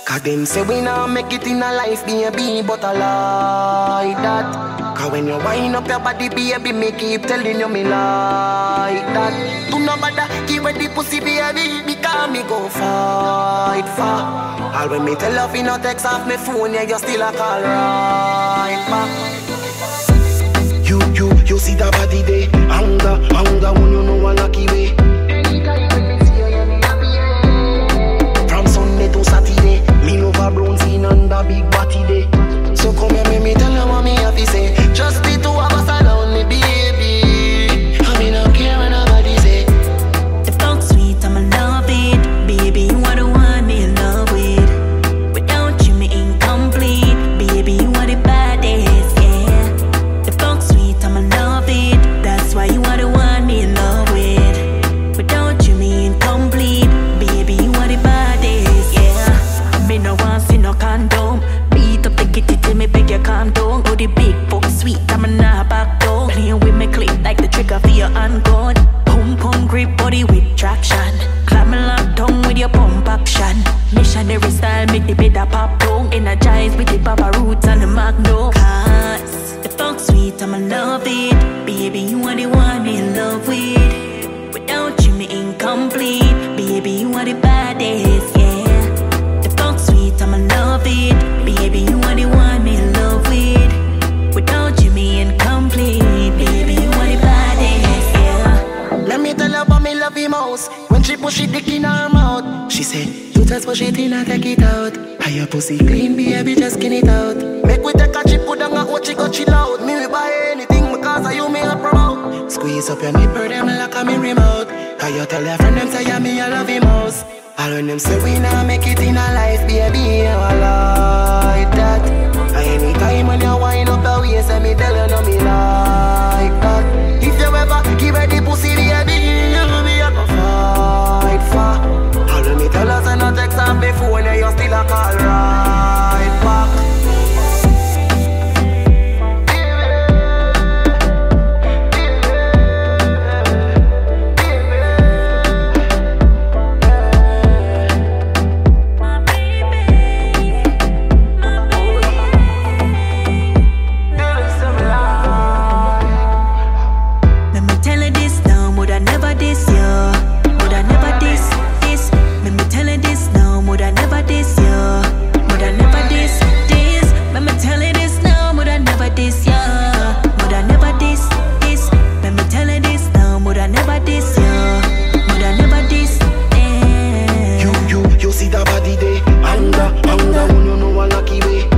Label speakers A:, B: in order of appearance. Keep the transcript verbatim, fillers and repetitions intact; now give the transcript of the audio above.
A: Cause them say we not make it in a life, baby, but I like that. Cause when you wind up your body, baby, me keep telling you me like that. Do not bother, give her the pussy, baby, because me go fight for. All when me tell her, you no text off me phone, yeah, you still a call right back. You, you, you see the body there, anger, anger, when you know a lucky way. Anytime when me see you, yeah, me happy, from Sunday to Saturday, me love a brown skin and a big body day. So come here, me, me tell you what me have to say. Just the two of us around me, baby. I me not care what nobody say.
B: The fuck sweet, I'ma love it. Baby, you are the one me in love with. Without you, me incomplete. Baby, you are the baddest, yeah. The fuck sweet, I'ma love it. That's why you are the one me in love with. Without you, me incomplete. Baby, you are the baddest, yeah. Me no want see no condom. Beat up the kitty till me beg you calm down. Oh, the big fuck sweet, I'ma not back down. Playing with me clip like the trigger for your handgun. Pum pum grip body with traction. Clap me lock tongue with your pump action. Missionary style make the bed a pop down. Energize with the papa roots and the magno. Cause the fuck sweet, I'ma love it. Baby, you are the one me in love with. Without you, me incomplete. Baby, you are the baddest, yeah. The fuck sweet, I'ma love it. Baby, you are the one me in love with. Without you, me incomplete. Baby, you are the baddest, yeah.
A: Let me tell her about me love him mouse. When she push it dick in her mouth, she say, you just push it in and take it out. How your pussy clean, baby, just skin it out. Make we take a chip, put down a watch, go chill out. Me we buy anything because of you, me a promote. Squeeze up your nipple, them like a me remote. How you tell your friend, them say, yeah, me I love him mouse. All when them say we not make it in a life, baby, I like that. And anytime when you wind up the waist, say me tell you no me like that. If you ever give her the pussy, baby, you'll be a go fight for. All when me tell her say no text off before, now you still a call right back. See the body there, anger, anger, when you know a lucky way.